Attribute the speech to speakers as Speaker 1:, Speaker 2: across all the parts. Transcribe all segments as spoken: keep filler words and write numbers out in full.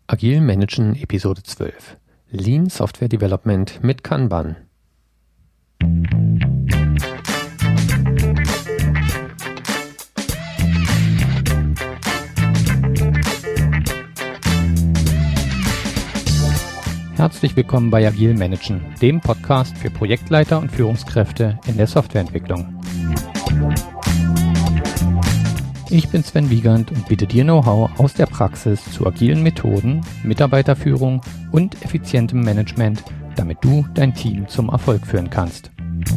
Speaker 1: Agil Managen Episode zwölf. Lean Software Development mit Kanban. Herzlich willkommen bei Agil Managen, dem Podcast für Projektleiter und Führungskräfte in der Softwareentwicklung. Ich bin Sven Wiegand und biete dir Know-how aus der Praxis zu agilen Methoden, Mitarbeiterführung und effizientem Management, damit du dein Team zum Erfolg führen kannst.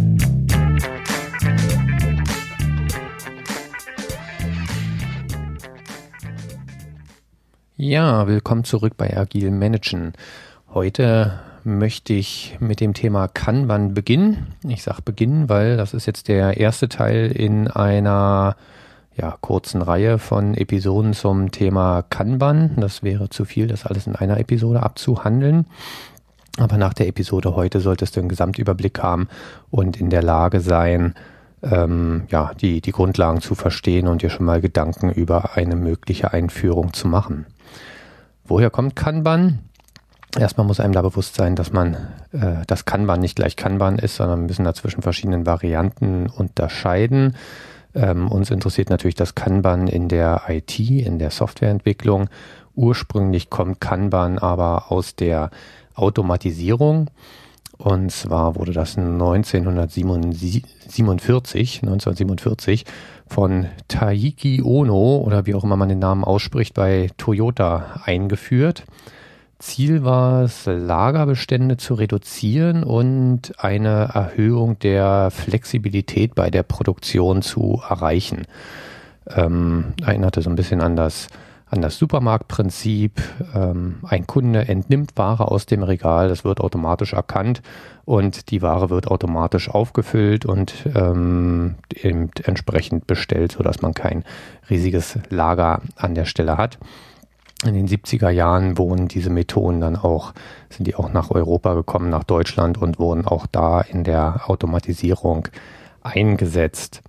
Speaker 1: Ja, willkommen zurück bei Agil Managen. Heute möchte ich mit dem Thema Kanban beginnen. Ich sage beginnen, weil das ist jetzt der erste Teil in einer ja, kurzen Reihe von Episoden zum Thema Kanban. Das wäre zu viel, das alles in einer Episode abzuhandeln. Aber nach der Episode heute solltest du einen Gesamtüberblick haben und in der Lage sein, ähm, ja, die, die Grundlagen zu verstehen und dir schon mal Gedanken über eine mögliche Einführung zu machen. Woher kommt Kanban? Erstmal muss einem da bewusst sein, dass man, äh, dass Kanban nicht gleich Kanban ist, sondern wir müssen da zwischen verschiedenen Varianten unterscheiden. Ähm, uns interessiert natürlich das Kanban in der I T, in der Softwareentwicklung. Ursprünglich kommt Kanban aber aus der Automatisierung. Und zwar wurde das neunzehnhundertsiebenundvierzig, neunzehnhundertsiebenundvierzig von Taiki Ono oder wie auch immer man den Namen ausspricht, bei Toyota eingeführt. Ziel war es, Lagerbestände zu reduzieren und eine Erhöhung der Flexibilität bei der Produktion zu erreichen. Ähm, erinnerte so ein bisschen an das, an das Supermarktprinzip. Ähm, ein Kunde entnimmt Ware aus dem Regal, das wird automatisch erkannt und die Ware wird automatisch aufgefüllt und ähm, eben entsprechend bestellt, sodass man kein riesiges Lager an der Stelle hat. In den siebziger Jahren wurden diese Methoden dann auch, sind die auch nach Europa gekommen, nach Deutschland und wurden auch da in der Automatisierung eingesetzt.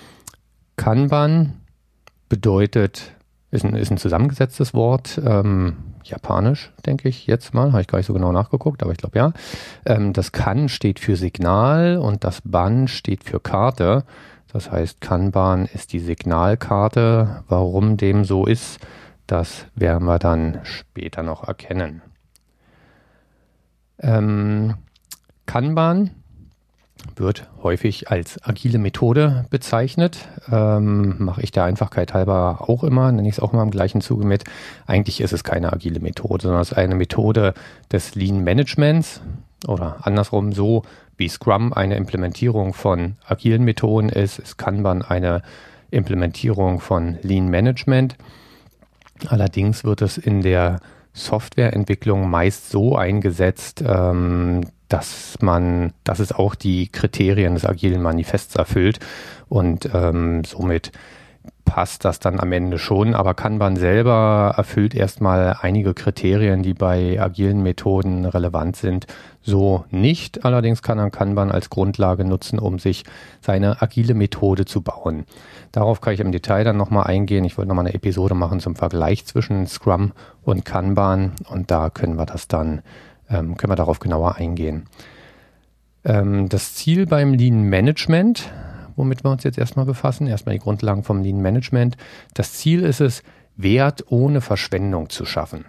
Speaker 1: Kanban bedeutet, ist ein, ist ein zusammengesetztes Wort, ähm, japanisch, denke ich jetzt mal, habe ich gar nicht so genau nachgeguckt, aber ich glaube ja. Ähm, das Kan steht für Signal und das Ban steht für Karte. Das heißt, Kanban ist die Signalkarte. Warum dem so ist, das werden wir dann später noch erkennen. Ähm, Kanban wird häufig als agile Methode bezeichnet. Ähm, mache ich der Einfachkeit halber auch immer, nenne ich es auch immer im gleichen Zuge mit. Eigentlich ist es keine agile Methode, sondern es ist eine Methode des Lean Managements oder andersrum so, wie Scrum eine Implementierung von agilen Methoden ist, ist Kanban eine Implementierung von Lean Management. Allerdings wird es in der Softwareentwicklung meist so eingesetzt, ähm, dass man, dass es auch die Kriterien des agilen Manifests erfüllt und ähm, somit passt das dann am Ende schon. Aber Kanban selber erfüllt erstmal einige Kriterien, die bei agilen Methoden relevant sind, so nicht. Allerdings kann man Kanban als Grundlage nutzen, um sich seine agile Methode zu bauen. Darauf kann ich im Detail dann nochmal eingehen. Ich wollte nochmal eine Episode machen zum Vergleich zwischen Scrum und Kanban und da können wir das dann, ähm, können wir darauf genauer eingehen. Ähm, das Ziel beim Lean Management, womit wir uns jetzt erstmal befassen, erstmal die Grundlagen vom Lean Management. Das Ziel ist es, Wert ohne Verschwendung zu schaffen.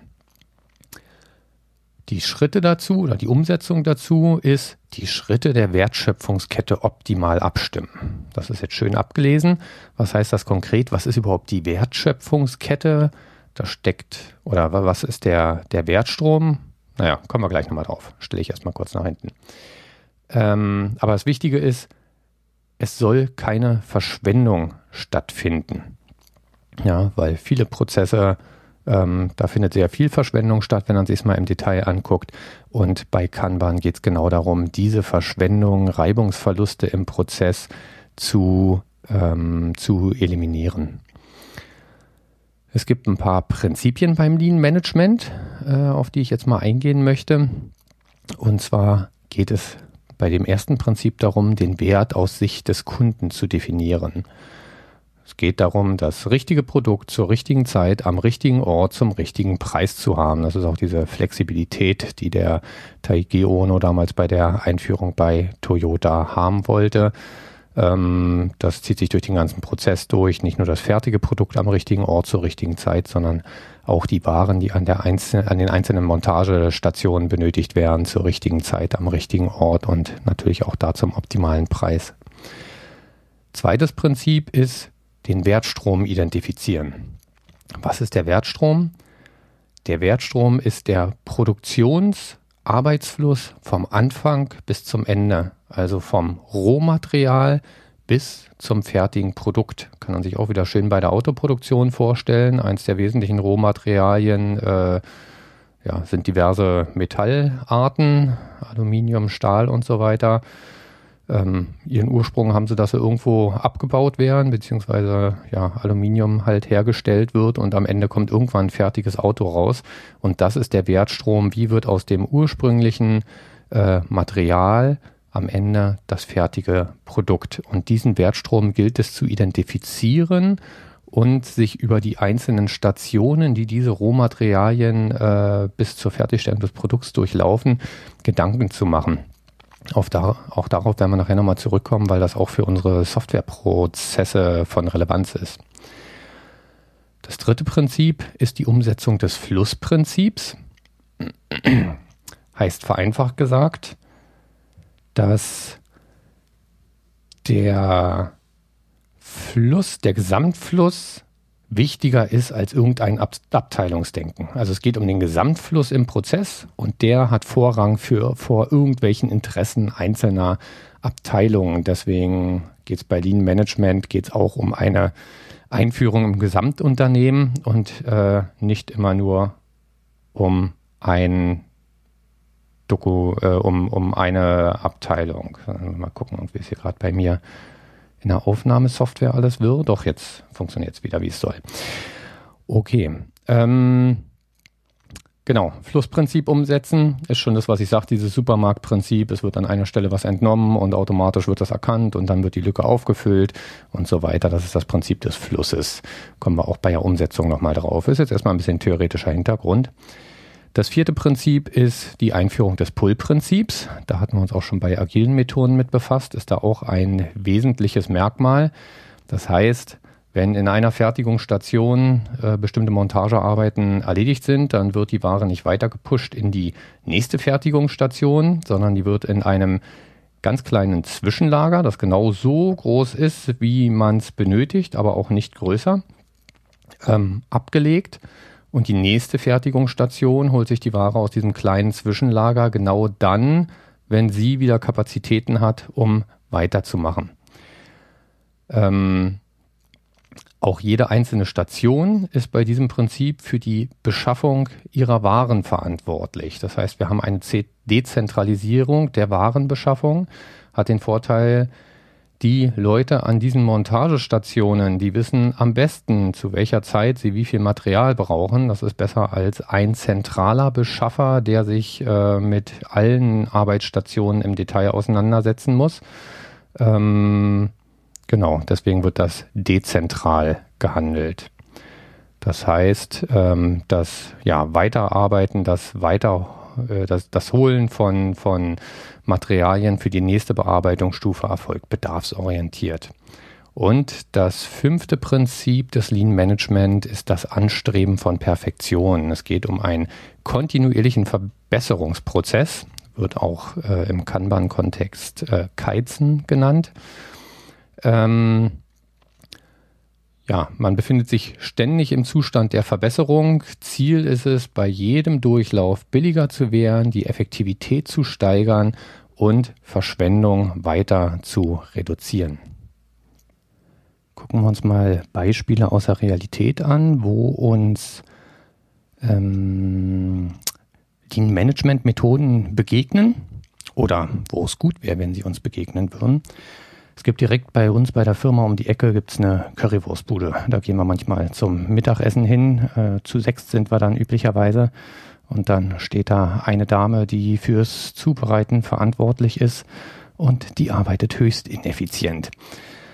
Speaker 1: Die Schritte dazu oder die Umsetzung dazu ist, die Schritte der Wertschöpfungskette optimal abstimmen. Das ist jetzt schön abgelesen. Was heißt das konkret? Was ist überhaupt die Wertschöpfungskette? Da steckt, oder was ist der, der Wertstrom? Naja, kommen wir gleich nochmal drauf. Stelle ich erstmal kurz nach hinten. Ähm, aber das Wichtige ist, es soll keine Verschwendung stattfinden. Ja, weil viele Prozesse, ähm, da findet sehr viel Verschwendung statt, wenn man sich es mal im Detail anguckt. Und bei Kanban geht es genau darum, diese Verschwendung, Reibungsverluste im Prozess zu, ähm, zu eliminieren. Es gibt ein paar Prinzipien beim Lean Management, äh, auf die ich jetzt mal eingehen möchte. Und zwar geht es bei dem ersten Prinzip darum, den Wert aus Sicht des Kunden zu definieren. Es geht darum, das richtige Produkt zur richtigen Zeit, am richtigen Ort, zum richtigen Preis zu haben. Das ist auch diese Flexibilität, die der Taiki Ono damals bei der Einführung bei Toyota haben wollte. Ähm, das zieht sich durch den ganzen Prozess durch. Nicht nur das fertige Produkt am richtigen Ort zur richtigen Zeit, sondern auch die Waren, die an, der einzelnen, an den einzelnen Montagestationen benötigt werden, zur richtigen Zeit, am richtigen Ort und natürlich auch da zum optimalen Preis. Zweites Prinzip ist, den Wertstrom identifizieren. Was ist der Wertstrom? Der Wertstrom ist der Produktionsarbeitsfluss vom Anfang bis zum Ende, also vom Rohmaterial bis zum fertigen Produkt. Kann man sich auch wieder schön bei der Autoproduktion vorstellen. Eins der wesentlichen Rohmaterialien äh, ja, sind diverse Metallarten, Aluminium, Stahl und so weiter. Ähm, ihren Ursprung haben sie, dass sie irgendwo abgebaut werden, beziehungsweise ja, Aluminium halt hergestellt wird und am Ende kommt irgendwann ein fertiges Auto raus. Und das ist der Wertstrom. Wie wird aus dem ursprünglichen äh, Material am Ende das fertige Produkt? Und diesen Wertstrom gilt es zu identifizieren und sich über die einzelnen Stationen, die diese Rohmaterialien äh, bis zur Fertigstellung des Produkts durchlaufen, Gedanken zu machen. Auf da, auch darauf werden wir nachher nochmal zurückkommen, weil das auch für unsere Softwareprozesse von Relevanz ist. Das dritte Prinzip ist die Umsetzung des Flussprinzips. Heißt vereinfacht gesagt, dass der Fluss, der Gesamtfluss wichtiger ist als irgendein Ab- Abteilungsdenken. Also es geht um den Gesamtfluss im Prozess und der hat Vorrang für, vor irgendwelchen Interessen einzelner Abteilungen. Deswegen geht es bei Lean Management geht's auch um eine Einführung im Gesamtunternehmen und äh, nicht immer nur um ein Doku, äh, um, um eine Abteilung. Mal gucken, wie es hier gerade bei mir in der Aufnahmesoftware alles wird. Doch, jetzt funktioniert es wieder, wie es soll. Okay. Ähm, genau, Flussprinzip umsetzen ist schon das, was ich sage, dieses Supermarktprinzip. Es wird an einer Stelle was entnommen und automatisch wird das erkannt und dann wird die Lücke aufgefüllt und so weiter. Das ist das Prinzip des Flusses. Kommen wir auch bei der Umsetzung nochmal drauf. Ist jetzt erstmal ein bisschen theoretischer Hintergrund. Das vierte Prinzip ist die Einführung des Pull-Prinzips. Da hatten wir uns auch schon bei agilen Methoden mit befasst. Ist da auch ein wesentliches Merkmal. Das heißt, wenn in einer Fertigungsstation äh, bestimmte Montagearbeiten erledigt sind, dann wird die Ware nicht weiter gepusht in die nächste Fertigungsstation, sondern die wird in einem ganz kleinen Zwischenlager, das genau so groß ist, wie man es benötigt, aber auch nicht größer, ähm, abgelegt. Und die nächste Fertigungsstation holt sich die Ware aus diesem kleinen Zwischenlager genau dann, wenn sie wieder Kapazitäten hat, um weiterzumachen. Ähm, auch jede einzelne Station ist bei diesem Prinzip für die Beschaffung ihrer Waren verantwortlich. Das heißt, wir haben eine Dezentralisierung der Warenbeschaffung, hat den Vorteil, die Leute an diesen Montagestationen, die wissen am besten, zu welcher Zeit sie wie viel Material brauchen. Das ist besser als ein zentraler Beschaffer, der sich äh, mit allen Arbeitsstationen im Detail auseinandersetzen muss. Ähm, genau, deswegen wird das dezentral gehandelt. Das heißt, ähm, das ja, Weiterarbeiten, das Weiter Das, das Holen von, von Materialien für die nächste Bearbeitungsstufe erfolgt bedarfsorientiert. Und das fünfte Prinzip des Lean Management ist das Anstreben von Perfektion. Es geht um einen kontinuierlichen Verbesserungsprozess, wird auch äh, im Kanban-Kontext äh, Kaizen genannt. Ähm, Ja, man befindet sich ständig im Zustand der Verbesserung. Ziel ist es, bei jedem Durchlauf billiger zu werden, die Effektivität zu steigern und Verschwendung weiter zu reduzieren. Gucken wir uns mal Beispiele aus der Realität an, wo uns ähm, die Management-Methoden begegnen oder wo es gut wäre, wenn sie uns begegnen würden. Es gibt direkt bei uns bei der Firma um die Ecke gibt's eine Currywurstbude. Da gehen wir manchmal zum Mittagessen hin. Äh, zu sechs sind wir dann üblicherweise. Und dann steht da eine Dame, die fürs Zubereiten verantwortlich ist und die arbeitet höchst ineffizient.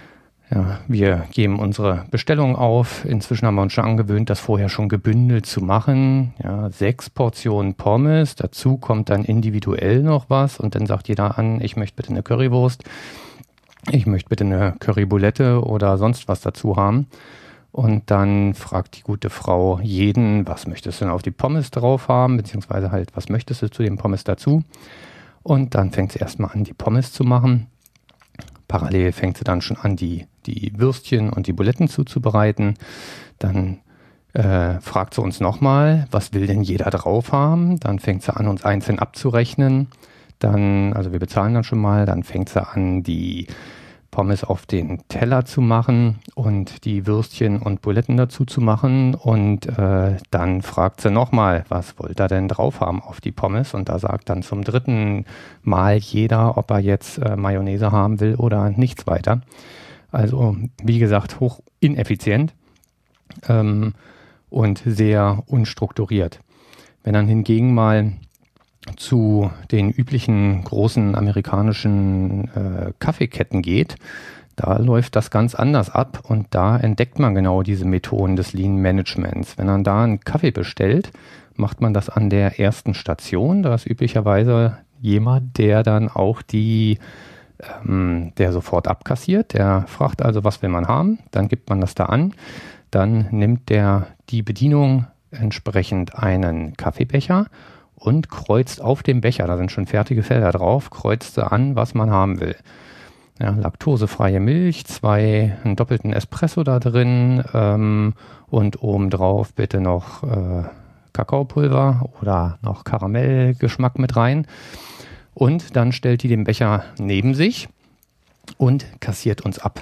Speaker 1: Ja, wir geben unsere Bestellung auf. Inzwischen haben wir uns schon angewöhnt, das vorher schon gebündelt zu machen. Ja, sechs Portionen Pommes. Dazu kommt dann individuell noch was. Und dann sagt jeder an, ich möchte bitte eine Currywurst. Ich möchte bitte eine Currybulette oder sonst was dazu haben. Und dann fragt die gute Frau jeden, was möchtest du denn auf die Pommes drauf haben? Beziehungsweise halt, was möchtest du zu den Pommes dazu? Und dann fängt sie erstmal an, die Pommes zu machen. Parallel fängt sie dann schon an, die, die Würstchen und die Buletten zuzubereiten. Dann äh, fragt sie uns nochmal, was will denn jeder drauf haben? Dann fängt sie an, uns einzeln abzurechnen. Dann, also wir bezahlen dann schon mal, dann fängt sie an, die Pommes auf den Teller zu machen und die Würstchen und Buletten dazu zu machen. Und äh, dann fragt sie nochmal, was wollt ihr denn drauf haben auf die Pommes? Und da sagt dann zum dritten Mal jeder, ob er jetzt äh, Mayonnaise haben will oder nichts weiter. Also wie gesagt, hoch ineffizient ähm, und sehr unstrukturiert. Wenn dann hingegen mal zu den üblichen großen amerikanischen äh, Kaffeeketten geht, da läuft das ganz anders ab und da entdeckt man genau diese Methoden des Lean Managements. Wenn man da einen Kaffee bestellt, macht man das an der ersten Station. Da ist üblicherweise jemand, der dann auch die, ähm, der sofort abkassiert. Der fragt also, was will man haben? Dann gibt man das da an. Dann nimmt der die Bedienung entsprechend einen Kaffeebecher und kreuzt auf dem Becher, da sind schon fertige Felder drauf, kreuzt an, was man haben will. Ja, laktosefreie Milch, zwei, einen doppelten Espresso da drin ähm, und obendrauf bitte noch äh, Kakaopulver oder noch Karamellgeschmack mit rein. Und dann stellt die den Becher neben sich und kassiert uns ab.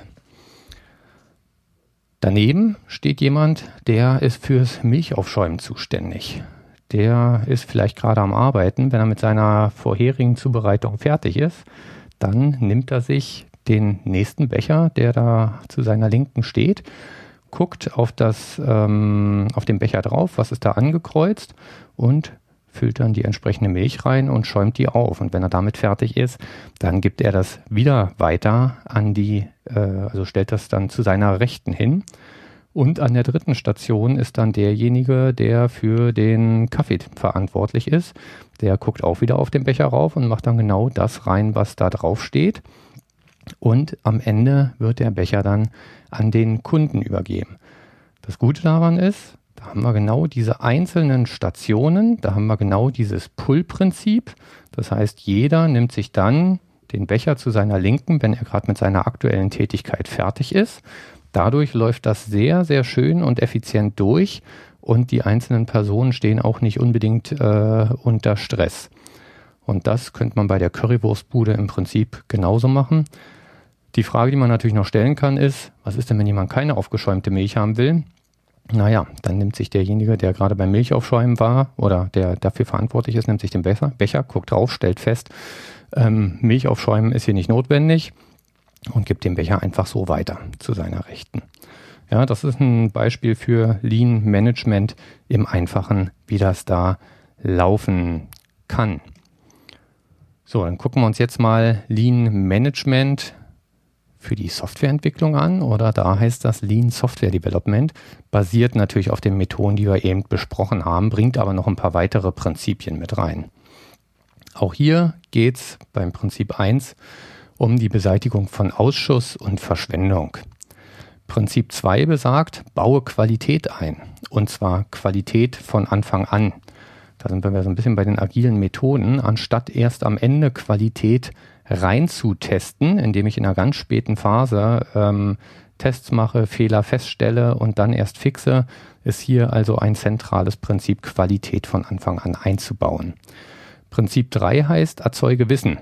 Speaker 1: Daneben steht jemand, der ist fürs Milchaufschäumen zuständig. Der ist vielleicht gerade am Arbeiten. Wenn er mit seiner vorherigen Zubereitung fertig ist, dann nimmt er sich den nächsten Becher, der da zu seiner Linken steht, guckt auf, das, ähm, auf den Becher drauf, was ist da angekreuzt und füllt dann die entsprechende Milch rein und schäumt die auf. Und wenn er damit fertig ist, dann gibt er das wieder weiter an die, äh, also stellt das dann zu seiner Rechten hin. Und an der dritten Station ist dann derjenige, der für den Kaffee verantwortlich ist. Der guckt auch wieder auf den Becher rauf und macht dann genau das rein, was da drauf steht. Und am Ende wird der Becher dann an den Kunden übergeben. Das Gute daran ist, da haben wir genau diese einzelnen Stationen, da haben wir genau dieses Pull-Prinzip. Das heißt, jeder nimmt sich dann den Becher zu seiner Linken, wenn er gerade mit seiner aktuellen Tätigkeit fertig ist. Dadurch läuft das sehr, sehr schön und effizient durch und die einzelnen Personen stehen auch nicht unbedingt äh, unter Stress. Und das könnte man bei der Currywurstbude im Prinzip genauso machen. Die Frage, die man natürlich noch stellen kann, ist, was ist denn, wenn jemand keine aufgeschäumte Milch haben will? Naja, dann nimmt sich derjenige, der gerade beim Milchaufschäumen war oder der dafür verantwortlich ist, nimmt sich den Becher, Becher guckt drauf, stellt fest, ähm, Milchaufschäumen ist hier nicht notwendig. Und gibt den Becher einfach so weiter zu seiner Rechten. Ja, das ist ein Beispiel für Lean Management im Einfachen, wie das da laufen kann. So, dann gucken wir uns jetzt mal Lean Management für die Softwareentwicklung an, oder da heißt das Lean Software Development, basiert natürlich auf den Methoden, die wir eben besprochen haben, bringt aber noch ein paar weitere Prinzipien mit rein. Auch hier geht es beim Prinzip eins um die Beseitigung von Ausschuss und Verschwendung. Prinzip zwei besagt, baue Qualität ein. Und zwar Qualität von Anfang an. Da sind wir so ein bisschen bei den agilen Methoden. Anstatt erst am Ende Qualität reinzutesten, indem ich in einer ganz späten Phase ähm, Tests mache, Fehler feststelle und dann erst fixe, ist hier also ein zentrales Prinzip, Qualität von Anfang an einzubauen. Prinzip drei heißt, erzeuge Wissen.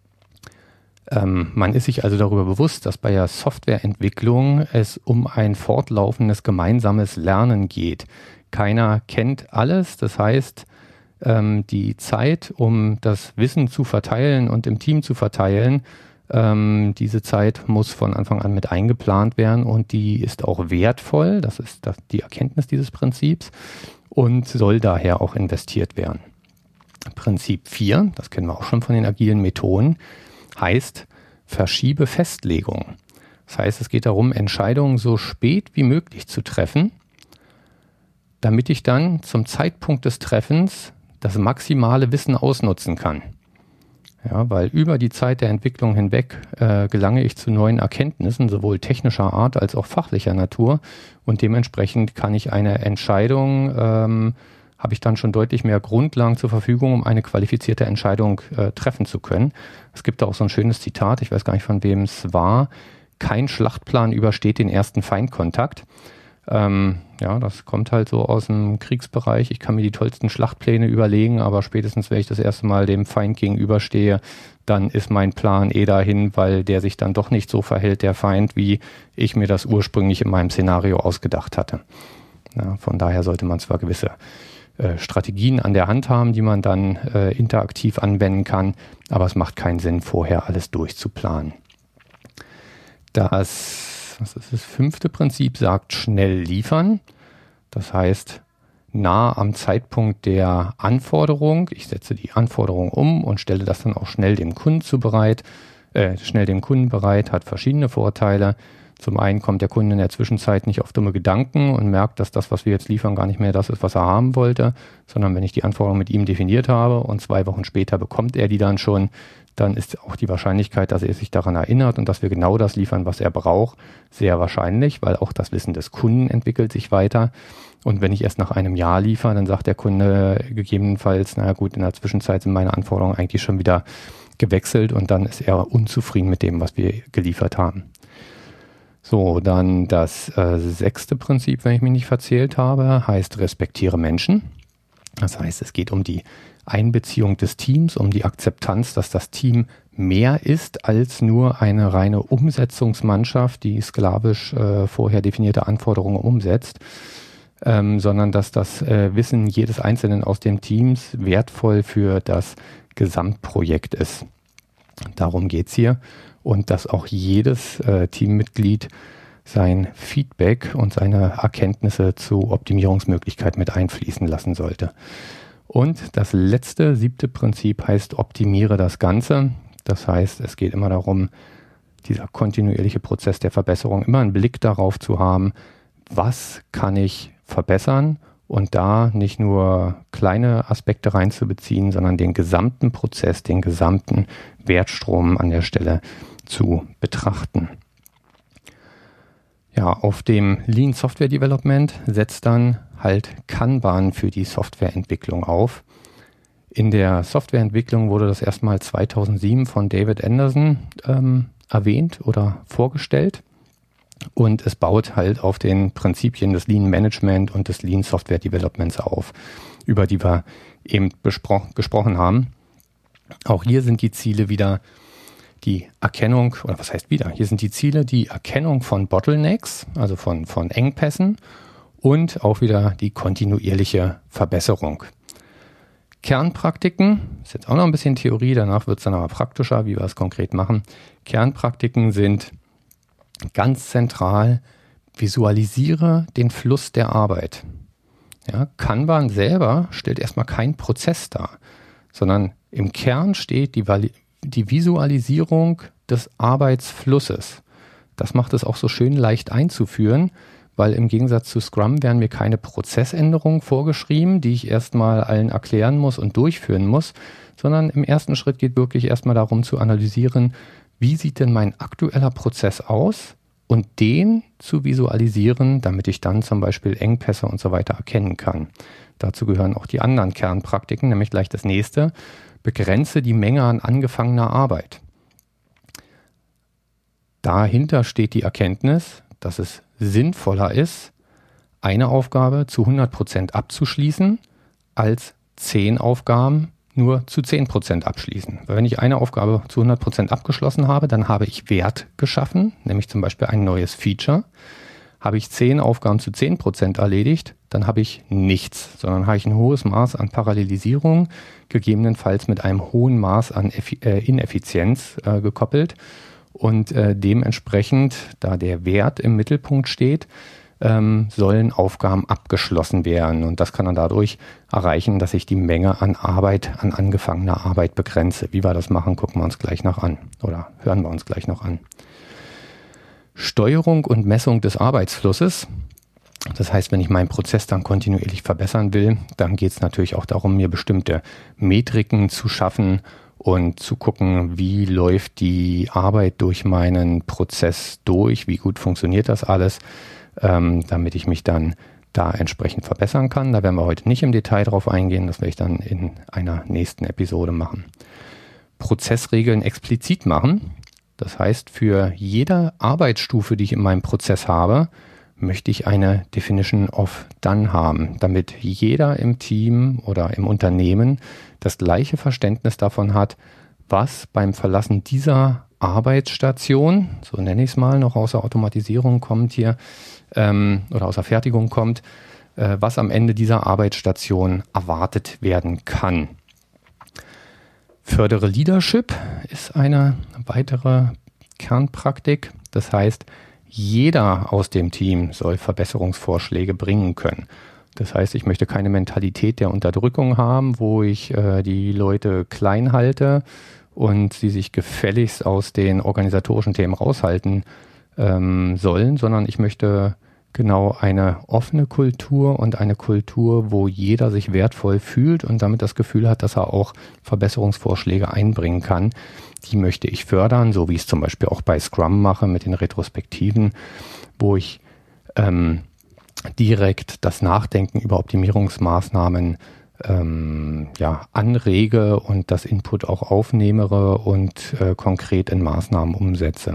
Speaker 1: Ähm, man ist sich also darüber bewusst, dass bei der Softwareentwicklung es um ein fortlaufendes gemeinsames Lernen geht. Keiner kennt alles, das heißt, ähm, die Zeit, um das Wissen zu verteilen und im Team zu verteilen, ähm, diese Zeit muss von Anfang an mit eingeplant werden und die ist auch wertvoll, das ist das, die Erkenntnis dieses Prinzips und soll daher auch investiert werden. Prinzip vier, das kennen wir auch schon von den agilen Methoden, heißt, verschiebe Festlegung. Das heißt, es geht darum, Entscheidungen so spät wie möglich zu treffen, damit ich dann zum Zeitpunkt des Treffens das maximale Wissen ausnutzen kann. Ja, weil über die Zeit der Entwicklung hinweg äh, gelange ich zu neuen Erkenntnissen, sowohl technischer Art als auch fachlicher Natur, und dementsprechend kann ich eine Entscheidung, ähm, habe ich dann schon deutlich mehr Grundlagen zur Verfügung, um eine qualifizierte Entscheidung äh, treffen zu können. Es gibt da auch so ein schönes Zitat, ich weiß gar nicht, von wem es war: Kein Schlachtplan übersteht den ersten Feindkontakt. Ähm, ja, das kommt halt so aus dem Kriegsbereich. Ich kann mir die tollsten Schlachtpläne überlegen, aber spätestens, wenn ich das erste Mal dem Feind gegenüberstehe, dann ist mein Plan eh dahin, weil der sich dann doch nicht so verhält, der Feind, wie ich mir das ursprünglich in meinem Szenario ausgedacht hatte. Ja, von daher sollte man zwar gewisse äh, Strategien an der Hand haben, die man dann äh, interaktiv anwenden kann, aber es macht keinen Sinn, vorher alles durchzuplanen. Das Das ist das fünfte Prinzip, sagt schnell liefern. Das heißt, nah am Zeitpunkt der Anforderung, ich setze die Anforderung um und stelle das dann auch schnell dem Kunden zu bereit, äh, schnell dem Kunden bereit, hat verschiedene Vorteile. Zum einen kommt der Kunde in der Zwischenzeit nicht auf dumme Gedanken und merkt, dass das, was wir jetzt liefern, gar nicht mehr das ist, was er haben wollte, sondern wenn ich die Anforderung mit ihm definiert habe und zwei Wochen später bekommt er die dann schon, dann ist auch die Wahrscheinlichkeit, dass er sich daran erinnert und dass wir genau das liefern, was er braucht, sehr wahrscheinlich, weil auch das Wissen des Kunden entwickelt sich weiter. Und wenn ich erst nach einem Jahr liefere, dann sagt der Kunde gegebenenfalls, naja gut, in der Zwischenzeit sind meine Anforderungen eigentlich schon wieder gewechselt und dann ist er unzufrieden mit dem, was wir geliefert haben. So, dann das äh, sechste Prinzip, wenn ich mich nicht verzählt habe, heißt respektiere Menschen. Das heißt, es geht um die Einbeziehung des Teams, um die Akzeptanz, dass das Team mehr ist als nur eine reine Umsetzungsmannschaft, die sklavisch äh, vorher definierte Anforderungen umsetzt, ähm, sondern dass das äh, Wissen jedes Einzelnen aus dem Teams wertvoll für das Gesamtprojekt ist. Darum geht's hier, und dass auch jedes äh, Teammitglied sein Feedback und seine Erkenntnisse zu Optimierungsmöglichkeiten mit einfließen lassen sollte. Und das letzte, siebte Prinzip heißt, optimiere das Ganze. Das heißt, es geht immer darum, dieser kontinuierliche Prozess der Verbesserung, immer einen Blick darauf zu haben, was kann ich verbessern, und da nicht nur kleine Aspekte reinzubeziehen, sondern den gesamten Prozess, den gesamten Wertstrom an der Stelle zu betrachten. Ja, auf dem Lean Software Development setzt dann halt Kanban für die Softwareentwicklung auf. In der Softwareentwicklung wurde das erstmal zweitausendsieben von David Anderson ähm, erwähnt oder vorgestellt. Und es baut halt auf den Prinzipien des Lean Management und des Lean Software Developments auf, über die wir eben bespro- gesprochen haben. Auch hier sind die Ziele wieder die Erkennung, oder was heißt wieder? Hier sind die Ziele die Erkennung von Bottlenecks, also von, von Engpässen, und auch wieder die kontinuierliche Verbesserung. Kernpraktiken, ist jetzt auch noch ein bisschen Theorie, danach wird es dann aber praktischer, wie wir es konkret machen. Kernpraktiken sind ganz zentral: visualisiere den Fluss der Arbeit. Ja, Kanban selber stellt erstmal keinen Prozess dar, sondern im Kern steht die, die Visualisierung des Arbeitsflusses. Das macht es auch so schön leicht einzuführen, weil im Gegensatz zu Scrum werden mir keine Prozessänderungen vorgeschrieben, die ich erstmal allen erklären muss und durchführen muss, sondern im ersten Schritt geht wirklich erstmal darum zu analysieren, wie sieht denn mein aktueller Prozess aus, und den zu visualisieren, damit ich dann zum Beispiel Engpässe und so weiter erkennen kann. Dazu gehören auch die anderen Kernpraktiken, nämlich gleich das nächste: begrenze die Menge an angefangener Arbeit. Dahinter steht die Erkenntnis, dass es sinnvoller ist, eine Aufgabe zu hundert Prozent abzuschließen, als zehn Aufgaben nur zu zehn Prozent abschließen. Weil wenn ich eine Aufgabe zu hundert Prozent abgeschlossen habe, dann habe ich Wert geschaffen, nämlich zum Beispiel ein neues Feature. Habe ich zehn Aufgaben zu zehn Prozent erledigt, dann habe ich nichts, sondern habe ich ein hohes Maß an Parallelisierung, gegebenenfalls mit einem hohen Maß an Effi- äh, Ineffizienz äh, gekoppelt. Und äh, dementsprechend, da der Wert im Mittelpunkt steht, ähm, sollen Aufgaben abgeschlossen werden. Und das kann dann dadurch erreichen, dass ich die Menge an Arbeit, an angefangener Arbeit begrenze. Wie wir das machen, gucken wir uns gleich noch an oder hören wir uns gleich noch an. Steuerung und Messung des Arbeitsflusses. Das heißt, wenn ich meinen Prozess dann kontinuierlich verbessern will, dann geht es natürlich auch darum, mir bestimmte Metriken zu schaffen und zu gucken, wie läuft die Arbeit durch meinen Prozess durch, wie gut funktioniert das alles, ähm, damit ich mich dann da entsprechend verbessern kann. Da werden wir heute nicht im Detail drauf eingehen, das werde ich dann in einer nächsten Episode machen. Prozessregeln explizit machen. Das heißt, für jede Arbeitsstufe, die ich in meinem Prozess habe, möchte ich eine Definition of Done haben, damit jeder im Team oder im Unternehmen das gleiche Verständnis davon hat, was beim Verlassen dieser Arbeitsstation, so nenne ich es mal, noch aus der Automatisierung kommt hier ähm, oder aus der Fertigung kommt, äh, was am Ende dieser Arbeitsstation erwartet werden kann. Fördere Leadership ist eine weitere Kernpraktik. Das heißt, jeder aus dem Team soll Verbesserungsvorschläge bringen können. Das heißt, ich möchte keine Mentalität der Unterdrückung haben, wo ich äh, die Leute klein halte und sie sich gefälligst aus den organisatorischen Themen raushalten ähm, sollen, sondern ich möchte genau eine offene Kultur und eine Kultur, wo jeder sich wertvoll fühlt und damit das Gefühl hat, dass er auch Verbesserungsvorschläge einbringen kann. Die möchte ich fördern, so wie ich es zum Beispiel auch bei Scrum mache mit den Retrospektiven, wo ich ähm, direkt das Nachdenken über Optimierungsmaßnahmen ähm, ja, anrege und das Input auch aufnehme und äh, konkret in Maßnahmen umsetze.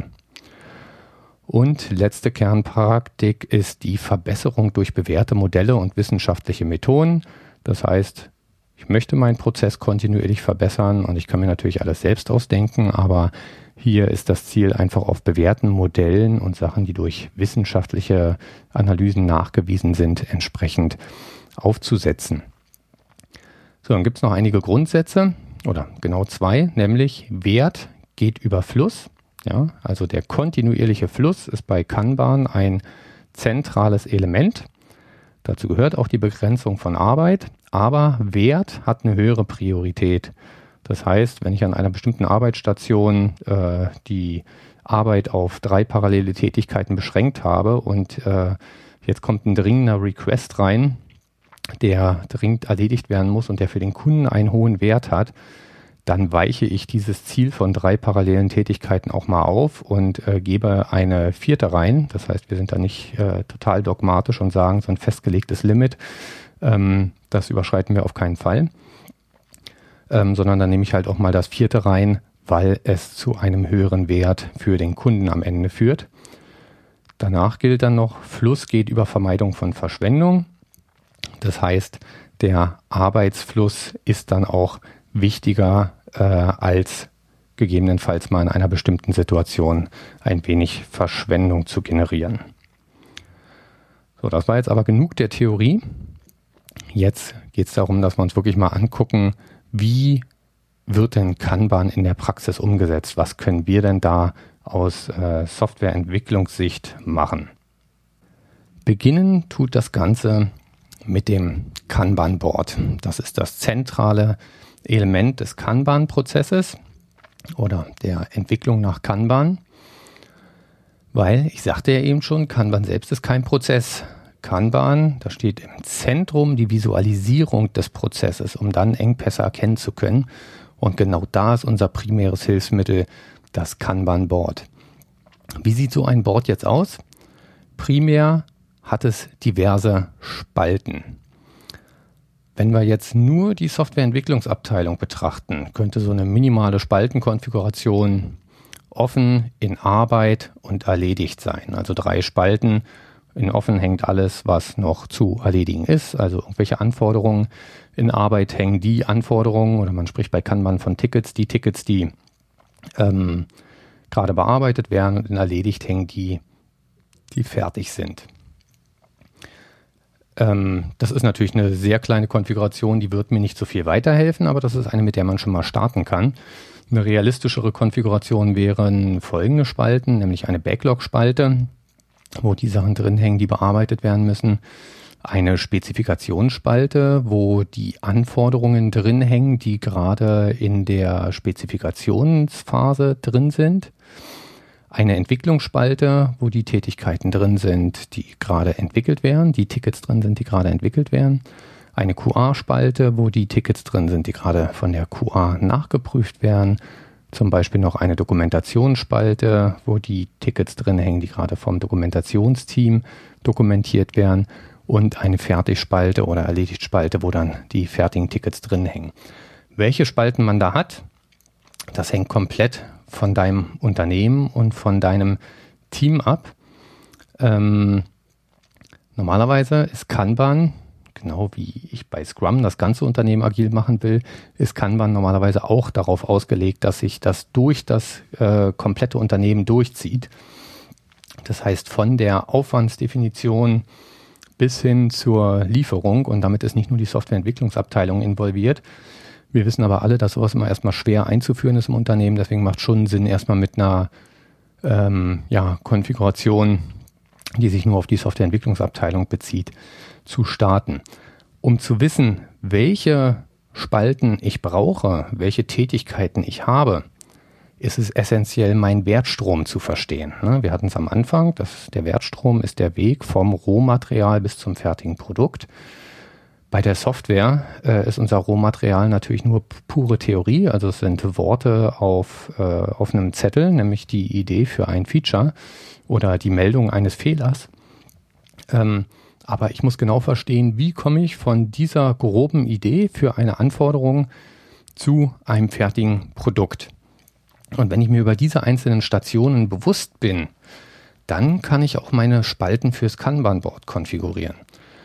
Speaker 1: Und letzte Kernpraktik ist die Verbesserung durch bewährte Modelle und wissenschaftliche Methoden. Das heißt, ich möchte meinen Prozess kontinuierlich verbessern und ich kann mir natürlich alles selbst ausdenken, aber hier ist das Ziel einfach auf bewährten Modellen und Sachen, die durch wissenschaftliche Analysen nachgewiesen sind, entsprechend aufzusetzen. So, dann gibt es noch einige Grundsätze oder genau zwei, nämlich Wert geht über Fluss. Ja, also der kontinuierliche Fluss ist bei Kanban ein zentrales Element. Dazu gehört auch die Begrenzung von Arbeit, aber Wert hat eine höhere Priorität. Das heißt, wenn ich an einer bestimmten Arbeitsstation äh, die Arbeit auf drei parallele Tätigkeiten beschränkt habe und äh, jetzt kommt ein dringender Request rein, der dringend erledigt werden muss und der für den Kunden einen hohen Wert hat, dann weiche ich dieses Ziel von drei parallelen Tätigkeiten auch mal auf und äh, gebe eine vierte rein. Das heißt, wir sind da nicht äh, total dogmatisch und sagen, so ein festgelegtes Limit, ähm, das überschreiten wir auf keinen Fall. Ähm, sondern dann nehme ich halt auch mal das vierte rein, weil es zu einem höheren Wert für den Kunden am Ende führt. Danach gilt dann noch, Fluss geht über Vermeidung von Verschwendung. Das heißt, der Arbeitsfluss ist dann auch wichtiger äh, als gegebenenfalls mal in einer bestimmten Situation ein wenig Verschwendung zu generieren. So, das war jetzt aber genug der Theorie. Jetzt geht es darum, dass wir uns wirklich mal angucken, wie wird denn Kanban in der Praxis umgesetzt? Was können wir denn da aus äh, Softwareentwicklungssicht machen? Beginnen tut das Ganze mit dem Kanban-Board. Das ist das zentrale Element des Kanban-Prozesses oder der Entwicklung nach Kanban, weil, ich sagte ja eben schon, Kanban selbst ist kein Prozess. Kanban, da steht im Zentrum die Visualisierung des Prozesses, um dann Engpässe erkennen zu können. Und genau da ist unser primäres Hilfsmittel, das Kanban-Board. Wie sieht so ein Board jetzt aus? Primär hat es diverse Spalten. Wenn wir jetzt nur die Softwareentwicklungsabteilung betrachten, könnte so eine minimale Spaltenkonfiguration offen, in Arbeit und erledigt sein. Also drei Spalten. In offen hängt alles, was noch zu erledigen ist, also irgendwelche Anforderungen. In Arbeit hängen die Anforderungen, oder man spricht bei Kanban von Tickets, die Tickets, die ähm, gerade bearbeitet werden, und in erledigt hängen die, die fertig sind. Ähm, das ist natürlich eine sehr kleine Konfiguration, die wird mir nicht so viel weiterhelfen, aber das ist eine, mit der man schon mal starten kann. Eine realistischere Konfiguration wären folgende Spalten, nämlich eine Backlog-Spalte, wo die Sachen drin hängen, die bearbeitet werden müssen. Eine Spezifikationsspalte, wo die Anforderungen drin hängen, die gerade in der Spezifikationsphase drin sind. eine Entwicklungsspalte, wo die Tätigkeiten drin sind, die gerade entwickelt werden, die Tickets drin sind, die gerade entwickelt werden. Eine Q A-Spalte, wo die Tickets drin sind, die gerade von der Q A nachgeprüft werden. Zum Beispiel noch eine Dokumentationsspalte, wo die Tickets drin hängen, die gerade vom Dokumentationsteam dokumentiert werden. Und eine Fertigspalte oder Erledigt-Spalte, wo dann die fertigen Tickets drin hängen. Welche Spalten man da hat, das hängt komplett von deinem Unternehmen und von deinem Team ab. Ähm, normalerweise ist Kanban, genau wie ich bei Scrum das ganze Unternehmen agil machen will, ist Kanban normalerweise auch darauf ausgelegt, dass sich das durch das äh, komplette Unternehmen durchzieht. Das heißt, von der Aufwandsdefinition bis hin zur Lieferung, und damit ist nicht nur die Softwareentwicklungsabteilung involviert. Wir wissen aber alle, dass sowas immer erstmal schwer einzuführen ist im Unternehmen, deswegen macht schon Sinn, erstmal mit einer ähm, ja, Konfiguration, die sich nur auf die Softwareentwicklungsabteilung bezieht, zu starten. Um zu wissen, welche Spalten ich brauche, welche Tätigkeiten ich habe, ist es essentiell, meinen Wertstrom zu verstehen. Wir hatten es am Anfang, dass der Wertstrom ist der Weg vom Rohmaterial bis zum fertigen Produkt. Bei der Software äh, ist unser Rohmaterial natürlich nur pure Theorie, also es sind Worte auf, äh, auf einem Zettel, nämlich die Idee für ein Feature oder die Meldung eines Fehlers. Ähm, aber ich muss genau verstehen, wie komme ich von dieser groben Idee für eine Anforderung zu einem fertigen Produkt. Und wenn ich mir über diese einzelnen Stationen bewusst bin, dann kann ich auch meine Spalten fürs Kanban-Board konfigurieren.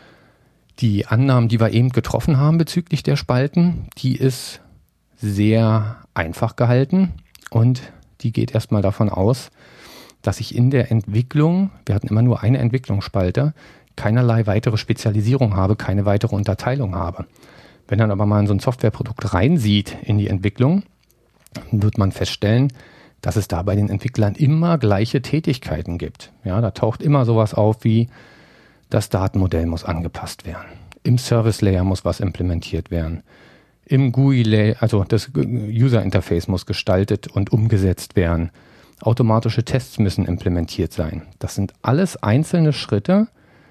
Speaker 1: Die Annahmen, die wir eben getroffen haben bezüglich der Spalten, die ist sehr einfach gehalten und die geht erstmal davon aus, dass ich in der Entwicklung, wir hatten immer nur eine Entwicklungsspalte, keinerlei weitere Spezialisierung habe, keine weitere Unterteilung habe. Wenn dann aber mal in so ein Softwareprodukt reinsieht in die Entwicklung, wird man feststellen, dass es da bei den Entwicklern immer gleiche Tätigkeiten gibt. Ja, da taucht immer sowas auf wie, das Datenmodell muss angepasst werden. Im Service Layer muss was implementiert werden. Im G U I-Layer, also das User Interface muss gestaltet und umgesetzt werden. Automatische Tests müssen implementiert sein. Das sind alles einzelne Schritte,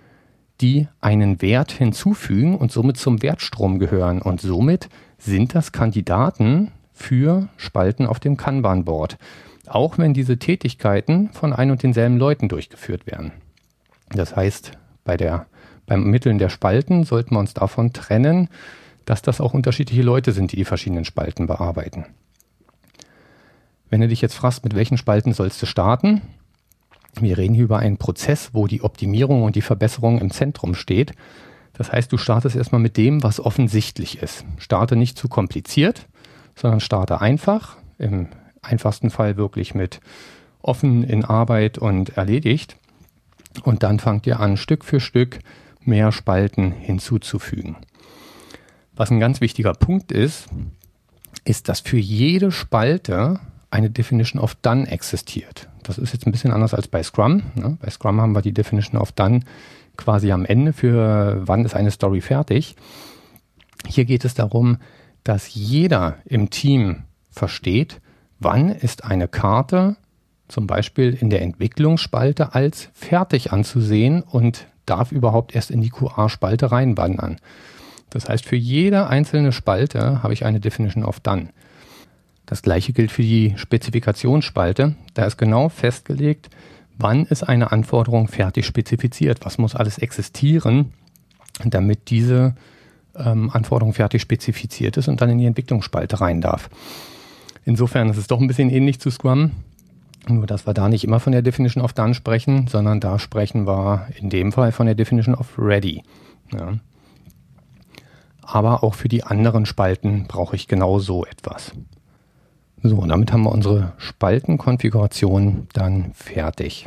Speaker 1: die einen Wert hinzufügen und somit zum Wertstrom gehören. Und somit sind das Kandidaten für Spalten auf dem Kanban-Board. Auch wenn diese Tätigkeiten von ein und denselben Leuten durchgeführt werden. Das heißt, bei der, beim Ermitteln der Spalten sollten wir uns davon trennen, dass das auch unterschiedliche Leute sind, die die verschiedenen Spalten bearbeiten. Wenn du dich jetzt fragst, mit welchen Spalten sollst du starten? Wir reden hier über einen Prozess, wo die Optimierung und die Verbesserung im Zentrum steht. Das heißt, du startest erstmal mit dem, was offensichtlich ist. Starte nicht zu kompliziert, sondern starte einfach. Im einfachsten Fall wirklich mit offen in Arbeit und erledigt. Und dann fangt ihr an, Stück für Stück mehr Spalten hinzuzufügen. Was ein ganz wichtiger Punkt ist, ist, dass für jede Spalte eine Definition of Done existiert. Das ist jetzt ein bisschen anders als bei Scrum. Ne? Bei Scrum haben wir die Definition of Done quasi am Ende für wann ist eine Story fertig. Hier geht es darum, dass jeder im Team versteht, wann ist eine Karte zum Beispiel in der Entwicklungsspalte als fertig anzusehen und darf überhaupt erst in die Q A-Spalte reinwandern. Das heißt, für jede einzelne Spalte habe ich eine Definition of Done. Das gleiche gilt für die Spezifikationsspalte. Da ist genau festgelegt, wann ist eine Anforderung fertig spezifiziert. Was muss alles existieren, damit diese ähm, Anforderung fertig spezifiziert ist und dann in die Entwicklungsspalte rein darf. Insofern ist es doch ein bisschen ähnlich zu Scrum. Nur, dass wir da nicht immer von der Definition of Done sprechen, sondern da sprechen wir in dem Fall von der Definition of Ready. Ja. Aber auch für die anderen Spalten brauche ich genau so etwas. So, und damit haben wir unsere Spaltenkonfiguration dann fertig.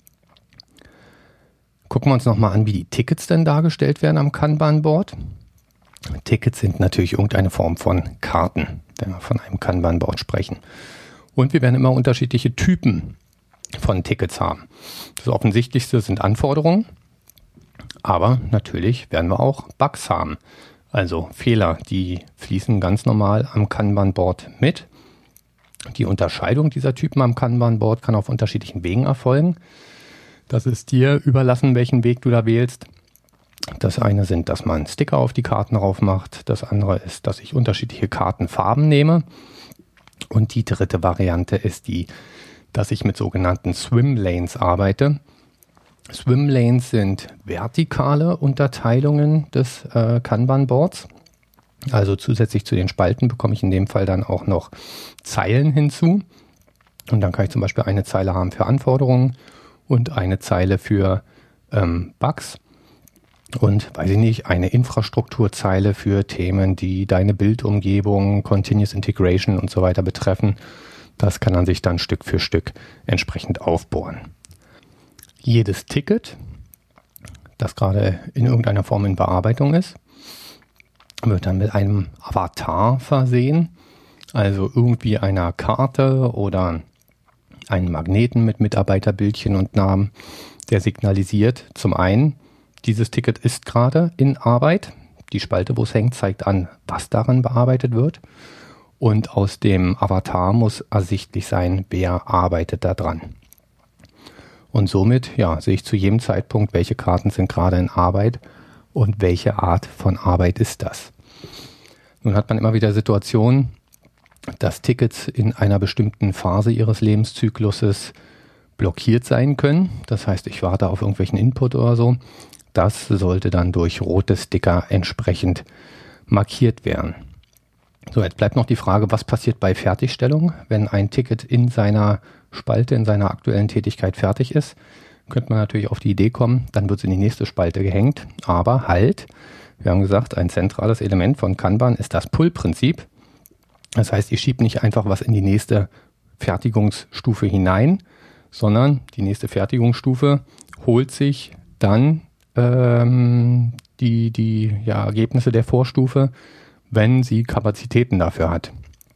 Speaker 1: Gucken wir uns nochmal an, wie die Tickets denn dargestellt werden am Kanban-Board. Tickets sind natürlich irgendeine Form von Karten, wenn wir von einem Kanban-Board sprechen. Und wir werden immer unterschiedliche Typen von Tickets haben. Das Offensichtlichste sind Anforderungen, aber natürlich werden wir auch Bugs haben. Also Fehler, die fließen ganz normal am Kanban-Board mit. Die Unterscheidung dieser Typen am Kanban-Board kann auf unterschiedlichen Wegen erfolgen. Das ist dir überlassen, welchen Weg du da wählst. Das eine sind, dass man Sticker auf die Karten drauf macht. Das andere ist, dass ich unterschiedliche Kartenfarben nehme. Und die dritte Variante ist die, dass ich mit sogenannten Swim Lanes arbeite. Swim Lanes sind vertikale Unterteilungen des äh, Kanban-Boards. Also zusätzlich zu den Spalten bekomme ich in dem Fall dann auch noch Zeilen hinzu. Und dann kann ich zum Beispiel eine Zeile haben für Anforderungen und eine Zeile für ähm, Bugs. Und, weiß ich nicht, eine Infrastrukturzeile für Themen, die deine Bildumgebung, Continuous Integration und so weiter betreffen. Das kann man sich dann Stück für Stück entsprechend aufbohren. Jedes Ticket, das gerade in irgendeiner Form in Bearbeitung ist, wird dann mit einem Avatar versehen, also irgendwie einer Karte oder einen Magneten mit Mitarbeiterbildchen und Namen, der signalisiert zum einen, dieses Ticket ist gerade in Arbeit. Die Spalte, wo es hängt, zeigt an, was daran bearbeitet wird. Und aus dem Avatar muss ersichtlich sein, wer arbeitet da dran. Und somit ja, sehe ich zu jedem Zeitpunkt, welche Karten sind gerade in Arbeit und welche Art von Arbeit ist das. Nun hat man immer wieder Situationen, dass Tickets in einer bestimmten Phase ihres Lebenszykluses blockiert sein können. Das heißt, ich warte auf irgendwelchen Input oder so. Das sollte dann durch rote Sticker entsprechend markiert werden. So, jetzt bleibt noch die Frage, was passiert bei Fertigstellung, wenn ein Ticket in seiner Spalte, in seiner aktuellen Tätigkeit fertig ist. Könnte man natürlich auf die Idee kommen, dann wird es in die nächste Spalte gehängt. Aber halt, wir haben gesagt, ein zentrales Element von Kanban ist das Pull-Prinzip. Das heißt, ich schiebe nicht einfach was in die nächste Fertigungsstufe hinein, sondern die nächste Fertigungsstufe holt sich dann ähm, die, die ja, Ergebnisse der Vorstufe, wenn sie Kapazitäten dafür hat.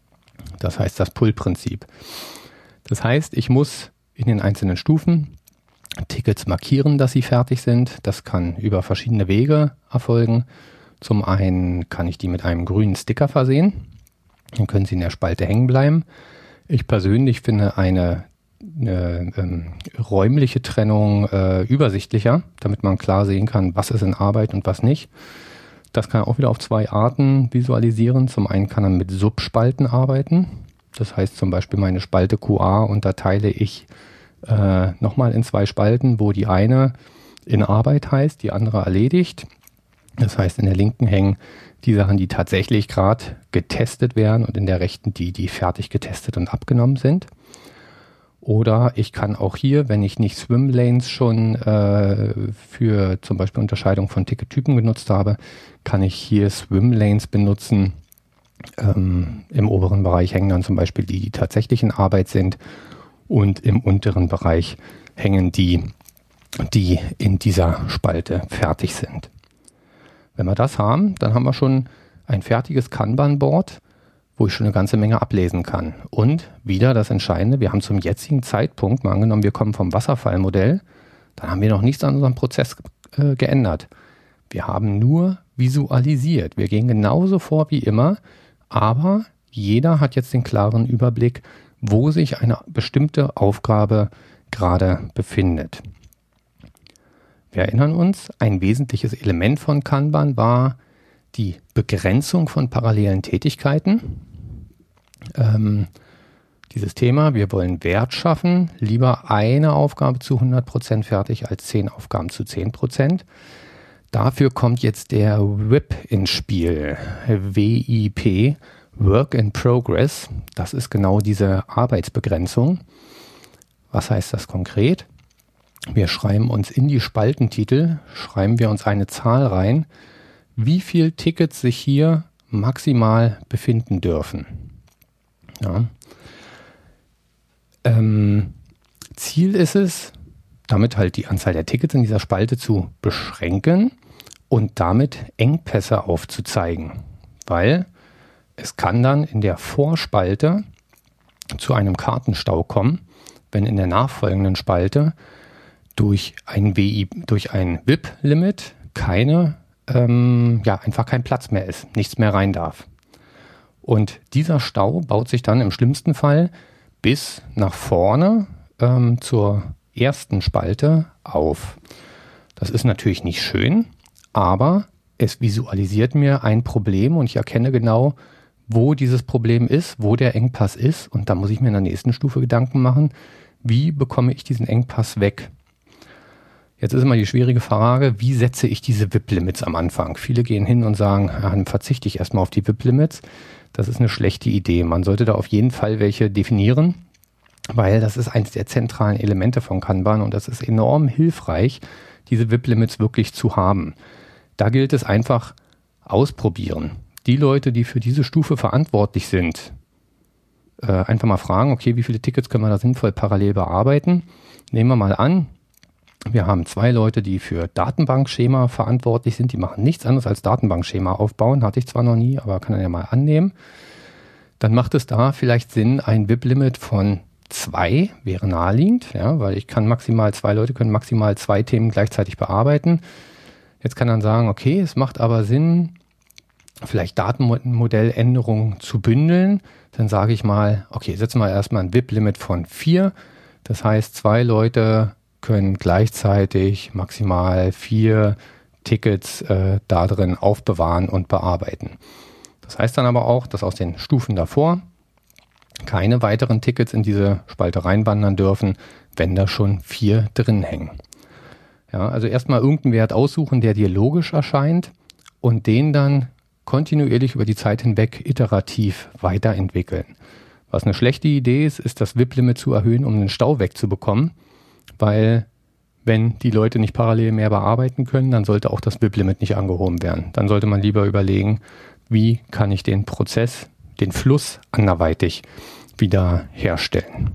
Speaker 1: Das heißt das Pull-Prinzip. Das heißt, ich muss in den einzelnen Stufen Tickets markieren, dass sie fertig sind. Das kann über verschiedene Wege erfolgen. Zum einen kann ich die mit einem grünen Sticker versehen. Dann können sie in der Spalte hängen bleiben. Ich persönlich finde eine eine ähm, räumliche Trennung äh, übersichtlicher, damit man klar sehen kann, was ist in Arbeit und was nicht. Das kann auch wieder auf zwei Arten visualisieren. Zum einen kann man mit Subspalten arbeiten. Das heißt zum Beispiel meine Spalte Q A unterteile ich äh, nochmal in zwei Spalten, wo die eine in Arbeit heißt, die andere erledigt. Das heißt, in der linken hängen die Sachen, die tatsächlich gerade getestet werden und in der rechten die, die fertig getestet und abgenommen sind. Oder ich kann auch hier, wenn ich nicht Swim Lanes schon äh, für zum Beispiel Unterscheidung von Tickettypen genutzt habe, kann ich hier Swim Lanes benutzen. Ähm, im oberen Bereich hängen dann zum Beispiel die, die tatsächlich in Arbeit sind und im unteren Bereich hängen die, die in dieser Spalte fertig sind. Wenn wir das haben, dann haben wir schon ein fertiges Kanban-Board, wo ich schon eine ganze Menge ablesen kann. Und wieder das Entscheidende, wir haben zum jetzigen Zeitpunkt, mal angenommen, wir kommen vom Wasserfallmodell, dann haben wir noch nichts an unserem Prozess äh, geändert. Wir haben nur visualisiert. Wir gehen genauso vor wie immer, aber jeder hat jetzt den klaren Überblick, wo sich eine bestimmte Aufgabe gerade befindet. Wir erinnern uns, ein wesentliches Element von Kanban war die Begrenzung von parallelen Tätigkeiten. Ähm, dieses Thema, wir wollen Wert schaffen, lieber eine Aufgabe zu hundert Prozent fertig als zehn Aufgaben zu zehn Prozent. Dafür kommt jetzt der W I P ins Spiel, W I P, Work in Progress. Das ist genau diese Arbeitsbegrenzung. Was heißt das konkret? Wir schreiben uns in die Spaltentitel, schreiben wir uns eine Zahl rein, wie viele Tickets sich hier maximal befinden dürfen. Ja. Ähm, Ziel ist es, damit halt die Anzahl der Tickets in dieser Spalte zu beschränken und damit Engpässe aufzuzeigen. Weil es kann dann in der Vorspalte zu einem Kartenstau kommen, wenn in der nachfolgenden Spalte durch ein W I, durch ein W I P-Limit keine, ähm, ja, einfach kein Platz mehr ist, nichts mehr rein darf. Und dieser Stau baut sich dann im schlimmsten Fall bis nach vorne ähm, zur ersten Spalte auf. Das ist natürlich nicht schön, aber es visualisiert mir ein Problem und ich erkenne genau, wo dieses Problem ist, wo der Engpass ist. Und da muss ich mir in der nächsten Stufe Gedanken machen, wie bekomme ich diesen Engpass weg? Jetzt ist immer die schwierige Frage, wie setze ich diese V I P-Limits am Anfang? Viele gehen hin und sagen, ja, dann verzichte ich erstmal auf die V I P-Limits. Das ist eine schlechte Idee. Man sollte da auf jeden Fall welche definieren, weil das ist eines der zentralen Elemente von Kanban und das ist enorm hilfreich, diese V I P-Limits wirklich zu haben. Da gilt es einfach ausprobieren. Die Leute, die für diese Stufe verantwortlich sind, äh, einfach mal fragen, okay, wie viele Tickets können wir da sinnvoll parallel bearbeiten? Nehmen wir mal an, wir haben zwei Leute, die für Datenbankschema verantwortlich sind. Die machen nichts anderes als Datenbankschema aufbauen. Hatte ich zwar noch nie, aber kann man ja mal annehmen. Dann macht es da vielleicht Sinn, ein V I P-Limit von zwei wäre naheliegend, ja, weil ich kann maximal, zwei Leute können maximal zwei Themen gleichzeitig bearbeiten. Jetzt kann man sagen, okay, es macht aber Sinn, vielleicht Datenmodelländerungen zu bündeln. Dann sage ich mal, okay, setzen wir erstmal ein V I P-Limit von vier. Das heißt, zwei Leute können gleichzeitig maximal vier Tickets äh, da drin aufbewahren und bearbeiten. Das heißt dann aber auch, dass aus den Stufen davor keine weiteren Tickets in diese Spalte reinwandern dürfen, wenn da schon vier drin hängen. Ja, also erstmal irgendeinen Wert aussuchen, der dir logisch erscheint und den dann kontinuierlich über die Zeit hinweg iterativ weiterentwickeln. Was eine schlechte Idee ist, ist das V I P-Limit zu erhöhen, um den Stau wegzubekommen. Weil wenn die Leute nicht parallel mehr bearbeiten können, dann sollte auch das V I P-Limit nicht angehoben werden. Dann sollte man lieber überlegen, wie kann ich den Prozess, den Fluss anderweitig wieder herstellen.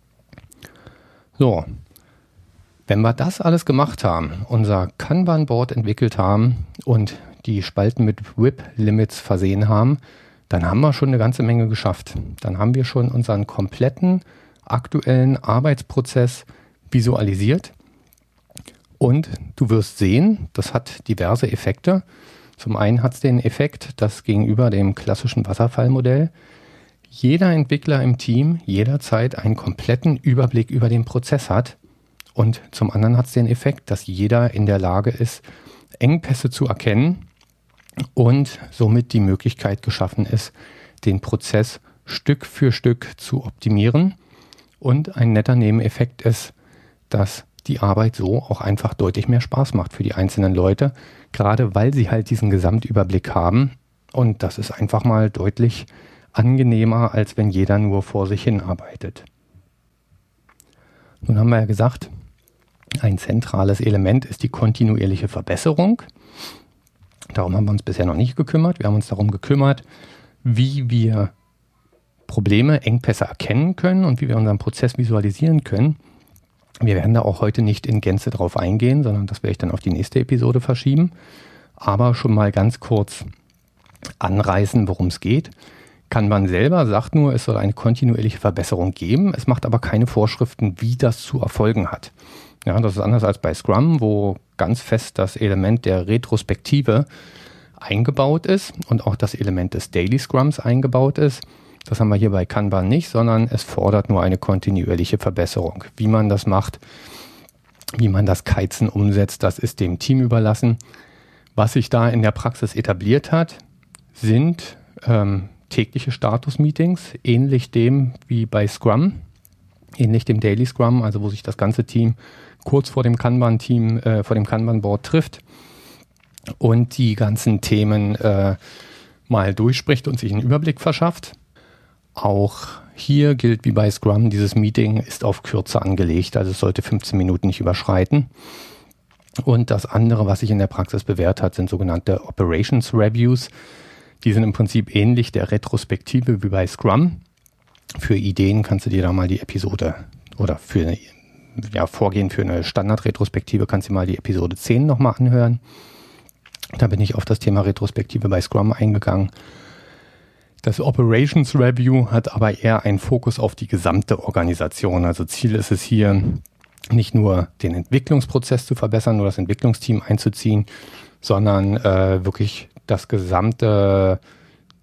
Speaker 1: So, wenn wir das alles gemacht haben, unser Kanban-Board entwickelt haben und die Spalten mit V I P-Limits versehen haben, dann haben wir schon eine ganze Menge geschafft. Dann haben wir schon unseren kompletten aktuellen Arbeitsprozess visualisiert und du wirst sehen, das hat diverse Effekte. Zum einen hat es den Effekt, dass gegenüber dem klassischen Wasserfallmodell jeder Entwickler im Team jederzeit einen kompletten Überblick über den Prozess hat und zum anderen hat es den Effekt, dass jeder in der Lage ist, Engpässe zu erkennen und somit die Möglichkeit geschaffen ist, den Prozess Stück für Stück zu optimieren. Und ein netter Nebeneffekt ist, dass die Arbeit so auch einfach deutlich mehr Spaß macht für die einzelnen Leute, gerade weil sie halt diesen Gesamtüberblick haben. Und das ist einfach mal deutlich angenehmer, als wenn jeder nur vor sich hin arbeitet. Nun haben wir ja gesagt, ein zentrales Element ist die kontinuierliche Verbesserung. Darum haben wir uns bisher noch nicht gekümmert. Wir haben uns darum gekümmert, wie wir Probleme, Engpässe erkennen können und wie wir unseren Prozess visualisieren können. Wir werden da auch heute nicht in Gänze drauf eingehen, sondern das werde ich dann auf die nächste Episode verschieben. Aber schon mal ganz kurz anreißen, worum es geht. Kanban selber sagt nur, es soll eine kontinuierliche Verbesserung geben. Es macht aber keine Vorschriften, wie das zu erfolgen hat. Ja, das ist anders als bei Scrum, wo ganz fest das Element der Retrospektive eingebaut ist und auch das Element des Daily Scrums eingebaut ist. Das haben wir hier bei Kanban nicht, sondern es fordert nur eine kontinuierliche Verbesserung. Wie man das macht, wie man das Kaizen umsetzt, das ist dem Team überlassen. Was sich da in der Praxis etabliert hat, sind ähm, tägliche Status-Meetings, ähnlich dem wie bei Scrum, ähnlich dem Daily Scrum, also wo sich das ganze Team kurz vor dem Kanban-Team, äh, vor dem Kanban-Board trifft und die ganzen Themen äh, mal durchspricht und sich einen Überblick verschafft. Auch hier gilt wie bei Scrum, dieses Meeting ist auf Kürze angelegt, also es sollte fünfzehn Minuten nicht überschreiten. Und das andere, was sich in der Praxis bewährt hat, sind sogenannte Operations Reviews. Die sind im Prinzip ähnlich der Retrospektive wie bei Scrum. Für Ideen kannst du dir da mal die Episode oder für eine, ja, Vorgehen für eine Standard-Retrospektive kannst du dir mal die Episode zehn nochmal anhören. Da bin ich auf das Thema Retrospektive bei Scrum eingegangen. Das Operations Review hat aber eher einen Fokus auf die gesamte Organisation. Also Ziel ist es hier, nicht nur den Entwicklungsprozess zu verbessern, nur das Entwicklungsteam einzuziehen, sondern äh, wirklich das gesamte,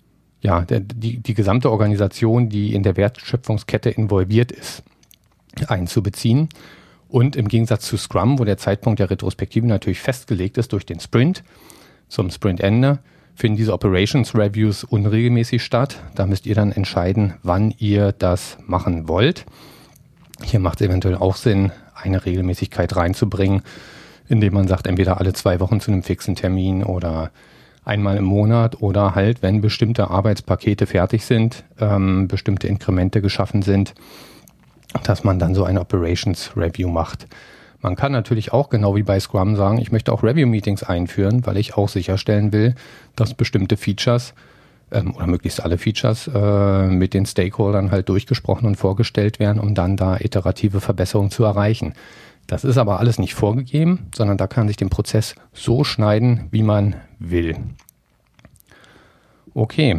Speaker 1: ja, der, die, die gesamte Organisation, die in der Wertschöpfungskette involviert ist, einzubeziehen. Und im Gegensatz zu Scrum, wo der Zeitpunkt der Retrospektive natürlich festgelegt ist durch den Sprint, zum Sprintende, finden diese Operations Reviews unregelmäßig statt. Da müsst ihr dann entscheiden, wann ihr das machen wollt. Hier macht es eventuell auch Sinn, eine Regelmäßigkeit reinzubringen, indem man sagt, entweder alle zwei Wochen zu einem fixen Termin oder einmal im Monat oder halt, wenn bestimmte Arbeitspakete fertig sind, ähm, bestimmte Inkremente geschaffen sind, dass man dann so eine Operations Review macht. Man kann natürlich auch genau wie bei Scrum sagen, ich möchte auch Review-Meetings einführen, weil ich auch sicherstellen will, dass bestimmte Features ähm, oder möglichst alle Features äh, mit den Stakeholdern halt durchgesprochen und vorgestellt werden, um dann da iterative Verbesserungen zu erreichen. Das ist aber alles nicht vorgegeben, sondern da kann man sich den Prozess so schneiden, wie man will. Okay.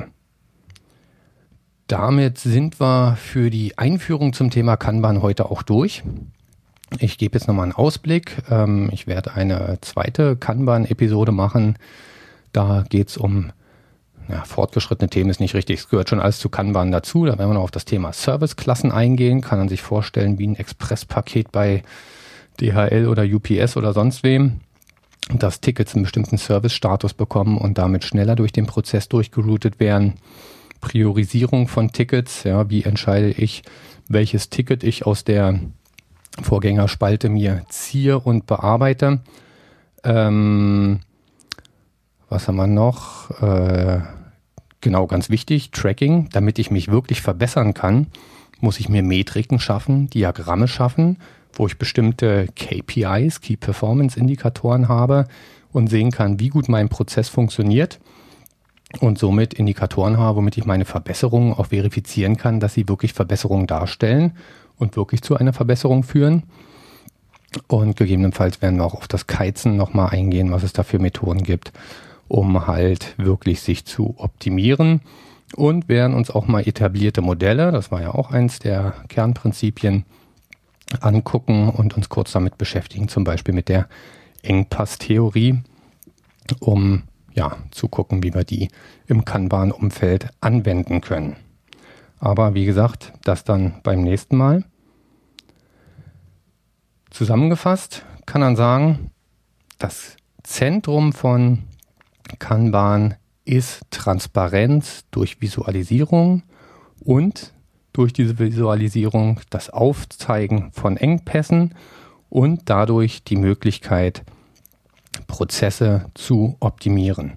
Speaker 1: Damit sind wir für die Einführung zum Thema Kanban heute auch durch. Ich gebe jetzt nochmal einen Ausblick. Ich werde eine zweite Kanban-Episode machen. Da geht es um, ja, fortgeschrittene Themen ist nicht richtig, es gehört schon alles zu Kanban dazu. Da werden wir noch auf das Thema Serviceklassen eingehen. Kann man sich vorstellen wie ein Expresspaket bei D H L oder U P S oder sonst wem, dass Tickets einen bestimmten Service-Status bekommen und damit schneller durch den Prozess durchgeroutet werden. Priorisierung von Tickets, ja, wie entscheide ich, welches Ticket ich aus der Vorgängerspalte mir ziehe und bearbeite. Ähm, was haben wir noch? Äh, genau, ganz wichtig, Tracking. Damit ich mich wirklich verbessern kann, muss ich mir Metriken schaffen, Diagramme schaffen, wo ich bestimmte K P Is, Key Performance Indikatoren habe und sehen kann, wie gut mein Prozess funktioniert und somit Indikatoren habe, womit ich meine Verbesserungen auch verifizieren kann, dass sie wirklich Verbesserungen darstellen und wirklich zu einer Verbesserung führen. Und gegebenenfalls werden wir auch auf das Kaizen nochmal eingehen, was es da für Methoden gibt, um halt wirklich sich zu optimieren. Und werden uns auch mal etablierte Modelle, das war ja auch eins der Kernprinzipien, angucken und uns kurz damit beschäftigen, zum Beispiel mit der Engpasstheorie, um ja zu gucken, wie wir die im Kanban-Umfeld anwenden können. Aber wie gesagt, das dann beim nächsten Mal. Zusammengefasst kann man sagen, das Zentrum von Kanban ist Transparenz durch Visualisierung und durch diese Visualisierung das Aufzeigen von Engpässen und dadurch die Möglichkeit, Prozesse zu optimieren.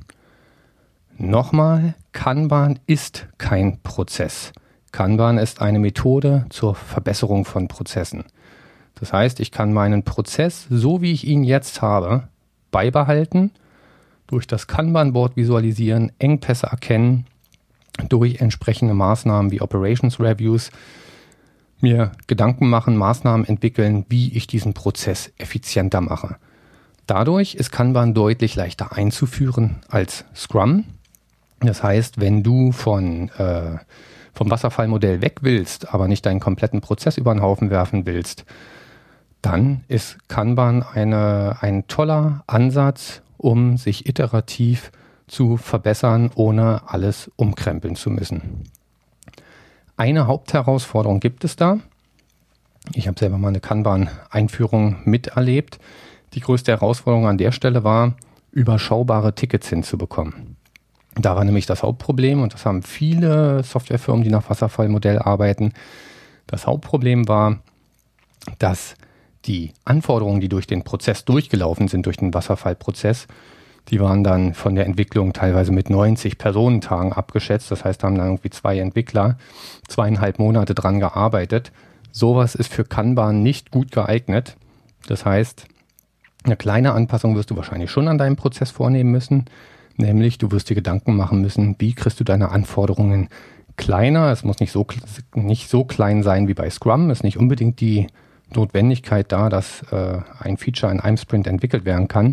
Speaker 1: Nochmal, Kanban ist kein Prozess. Kanban ist eine Methode zur Verbesserung von Prozessen. Das heißt, ich kann meinen Prozess, so wie ich ihn jetzt habe, beibehalten, durch das Kanban-Board visualisieren, Engpässe erkennen, durch entsprechende Maßnahmen wie Operations Reviews mir Gedanken machen, Maßnahmen entwickeln, wie ich diesen Prozess effizienter mache. Dadurch ist Kanban deutlich leichter einzuführen als Scrum. Das heißt, wenn du von, äh, vom Wasserfallmodell weg willst, aber nicht deinen kompletten Prozess über den Haufen werfen willst, dann ist Kanban eine, ein toller Ansatz, um sich iterativ zu verbessern, ohne alles umkrempeln zu müssen. Eine Hauptherausforderung gibt es da. Ich habe selber mal eine Kanban-Einführung miterlebt. Die größte Herausforderung an der Stelle war, überschaubare Tickets hinzubekommen. Da war nämlich das Hauptproblem, und das haben viele Softwarefirmen, die nach Wasserfallmodell arbeiten. Das Hauptproblem war, dass die Anforderungen, die durch den Prozess durchgelaufen sind, durch den Wasserfallprozess, die waren dann von der Entwicklung teilweise mit neunzig Personentagen abgeschätzt. Das heißt, da haben dann irgendwie zwei Entwickler zweieinhalb Monate dran gearbeitet. Sowas ist für Kanban nicht gut geeignet. Das heißt, eine kleine Anpassung wirst du wahrscheinlich schon an deinem Prozess vornehmen müssen. Nämlich, du wirst dir Gedanken machen müssen, wie kriegst du deine Anforderungen kleiner. Es muss nicht so, nicht so klein sein wie bei Scrum. Es ist nicht unbedingt die Notwendigkeit da, dass äh, ein Feature in einem Sprint entwickelt werden kann.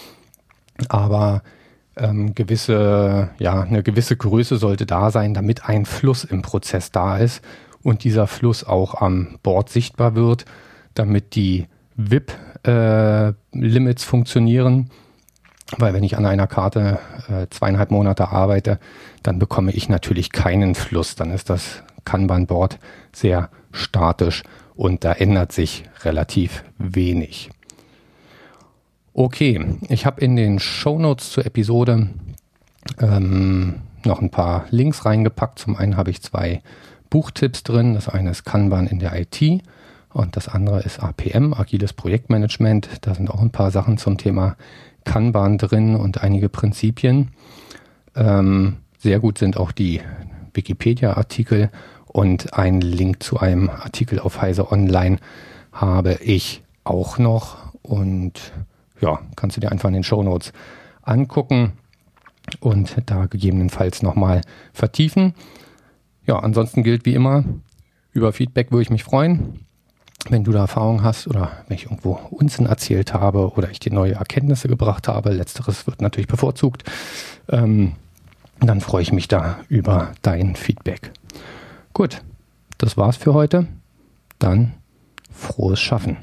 Speaker 1: Aber ähm, gewisse, ja, eine gewisse Größe sollte da sein, damit ein Fluss im Prozess da ist und dieser Fluss auch am Board sichtbar wird, damit die V I P-Limits äh, funktionieren weil wenn ich an einer Karte äh, zweieinhalb Monate arbeite, dann bekomme ich natürlich keinen Fluss. Dann ist das Kanban-Board sehr statisch und da ändert sich relativ wenig. Okay, ich habe in den Shownotes zur Episode ähm, noch ein paar Links reingepackt. Zum einen habe ich zwei Buchtipps drin. Das eine ist Kanban in der I T und das andere ist A P M, Agiles Projektmanagement. Da sind auch ein paar Sachen zum Thema Kanban drin und einige Prinzipien. Ähm, sehr gut sind auch die Wikipedia-Artikel und ein Link zu einem Artikel auf Heise Online habe ich auch noch und ja, kannst du dir einfach in den Shownotes angucken und da gegebenenfalls nochmal vertiefen. Ja, ansonsten gilt wie immer, über Feedback würde ich mich freuen. Wenn du da Erfahrung hast oder wenn ich irgendwo Unsinn erzählt habe oder ich dir neue Erkenntnisse gebracht habe, letzteres wird natürlich bevorzugt, ähm, dann freue ich mich da über dein Feedback. Gut, das war's für heute. Dann frohes Schaffen.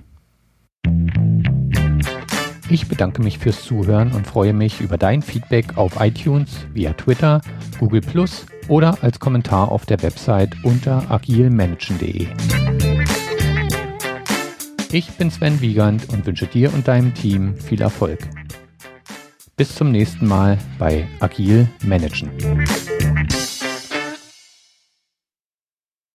Speaker 1: Ich bedanke mich fürs Zuhören und freue mich über dein Feedback auf iTunes, via Twitter, Google Plus oder als Kommentar auf der Website unter agilmanagen punkt de. Ich bin Sven Wiegand und wünsche dir und deinem Team viel Erfolg. Bis zum nächsten Mal bei Agil Managen.